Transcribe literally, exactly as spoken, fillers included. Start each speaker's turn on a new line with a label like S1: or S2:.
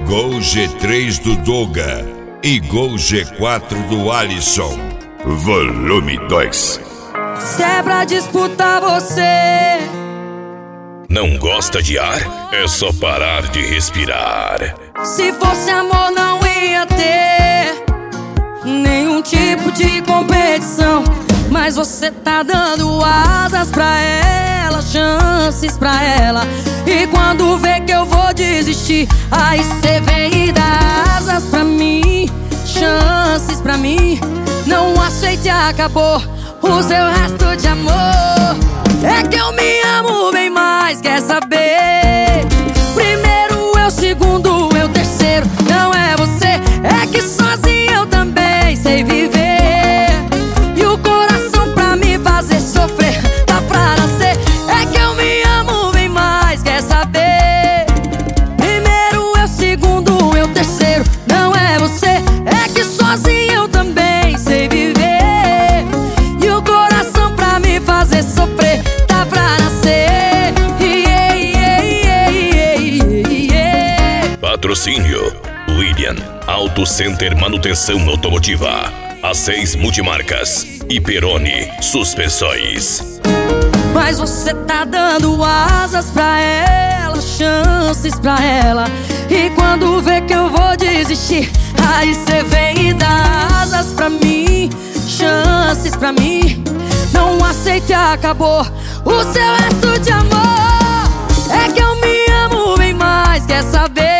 S1: Gol G três do Doga e Gol G quatro do Alisson. Volume dois.
S2: Se é pra disputar você,
S3: não gosta de ar? É só parar de respirar.
S2: Se fosse amor não ia ter nenhum tipo de competição, mas você tá dando asas pra ela, chances pra ela. E quando vê que eu vou desistir, aí cê vem e dá asas pra mim, chances pra mim. Não aceite, acabou o seu resto de amor. É que eu me amo bem mais, quer saber? Primeiro eu, segundo eu, terceiro. Não é você, é que sozinho eu também sei viver. E o coração pra me fazer sofrer tá pra nascer. É que eu me amo bem mais, quer saber? Primeiro eu, segundo eu, terceiro. Não é você, é que sozinho eu também sei viver. E o coração pra me fazer sofrer tá pra nascer. Yeah, yeah, yeah, yeah, yeah.
S3: Patrocínio William Auto Center Manutenção Automotiva, A seis Multimarcas e Peroni Suspensões.
S2: Mas você tá dando asas pra ela, chances pra ela. E quando vê que eu vou desistir, aí cê vem e dá asas pra mim, chances pra mim. Não aceite, acabou o seu resto de amor. É que eu me amo bem mais, quer saber?